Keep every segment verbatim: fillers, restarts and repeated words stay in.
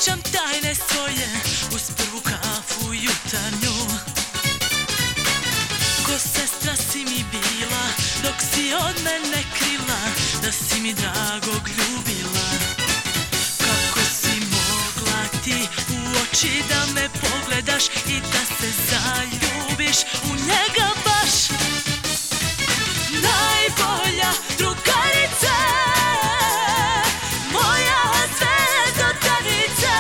pričam tajne svoje uz prvu kafu jutarnju. Ko sestra si mi bila dok si od mene krila, da si mi dragog ljubila. Kako si mogla ti u oči da me pogledaš i da se zaljubiš u njega baš. Najbolja drugarice, moja zvezdotarice,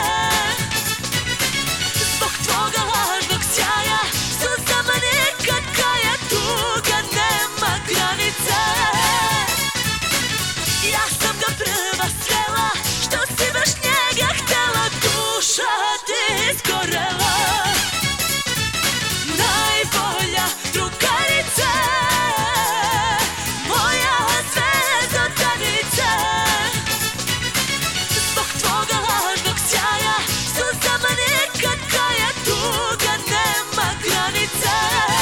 zbog tvoga lažnog sjaja suzama nikad kraja, tuga nema granice. Ja sam ga prva srela, što si baš njega htela, duša ti izgorela. Najbolja drugarice, moja zvezdotarice, zbog tvoga lažnog sjaja suzama nikad kraja, tuga nema granice.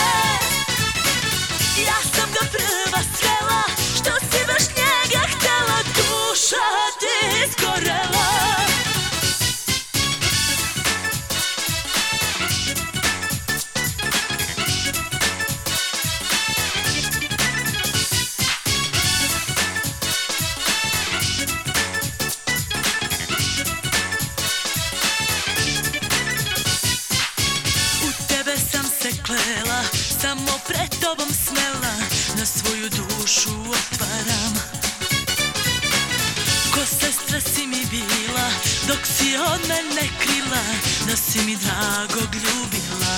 Ja sam ga prva srela, što si baš njega htela, duša ti izgorela. Klela, samo pred tobom smela, na svoju dušu otvaram. Ko sestra si mi bila dok si od mene krila, da si mi dragog ljubila.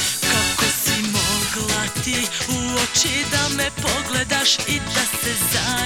Kako si mogla ti u oči da me pogledaš i da se zaljubiš